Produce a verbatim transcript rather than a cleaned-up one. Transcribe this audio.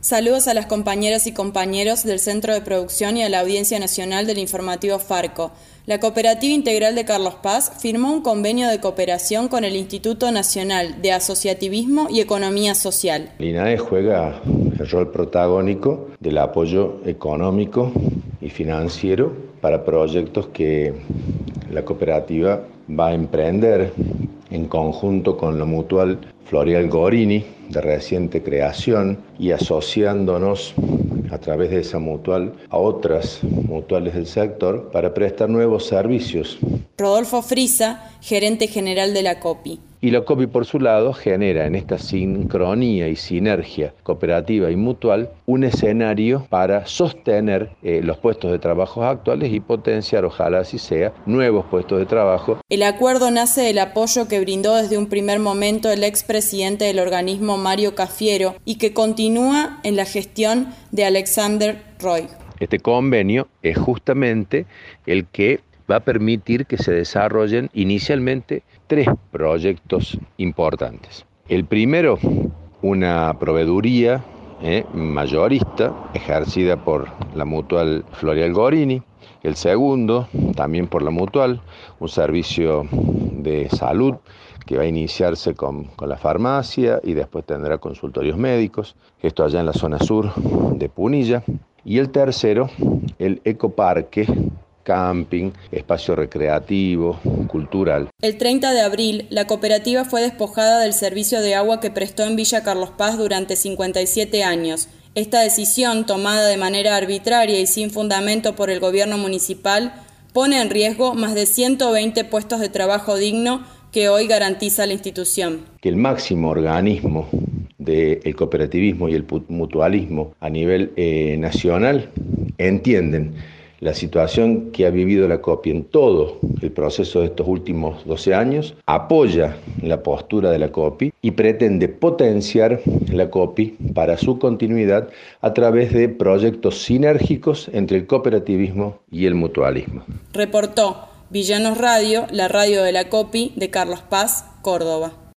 Saludos a las compañeras y compañeros del Centro de Producción y a la Audiencia Nacional del Informativo Farco. La Cooperativa Integral de Carlos Paz firmó un convenio de cooperación con el Instituto Nacional de Asociativismo y Economía Social. El I N A E juega el rol protagónico del apoyo económico y financiero para proyectos que la cooperativa va a emprender en conjunto con la Mutual Florial Gorini, de reciente creación, y asociándonos a través de esa mutual a otras mutuales del sector para prestar nuevos servicios. Rodolfo Frisa, gerente general de la COPI. Y la COPI, por su lado, genera en esta sincronía y sinergia cooperativa y mutual un escenario para sostener eh, los puestos de trabajo actuales y potenciar, ojalá así sea, nuevos puestos de trabajo. El acuerdo nace del apoyo que brindó desde un primer momento el expresidente del organismo Mario Cafiero y que continúa en la gestión de Alexander Roy. Este convenio es justamente el que va a permitir que se desarrollen inicialmente tres proyectos importantes. El primero, una proveeduría eh, mayorista ejercida por la Mutual Florial Gorini. El segundo, también por la Mutual, un servicio de salud que va a iniciarse con, con la farmacia y después tendrá consultorios médicos. Esto allá en la zona sur de Punilla. Y el tercero, el ecoparque, camping, espacio recreativo, cultural. El treinta de abril, la cooperativa fue despojada del servicio de agua que prestó en Villa Carlos Paz durante cincuenta y siete años. Esta decisión, tomada de manera arbitraria y sin fundamento por el gobierno municipal, pone en riesgo más de ciento veinte puestos de trabajo digno que hoy garantiza la institución. Que el máximo organismo del cooperativismo y el mutualismo a nivel eh, nacional entienden la situación que ha vivido la COPI en todo el proceso de estos últimos doce años, apoya la postura de la COPI y pretende potenciar la COPI para su continuidad a través de proyectos sinérgicos entre el cooperativismo y el mutualismo. Reportó Villanos Radio, la radio de la COPI de Carlos Paz, Córdoba.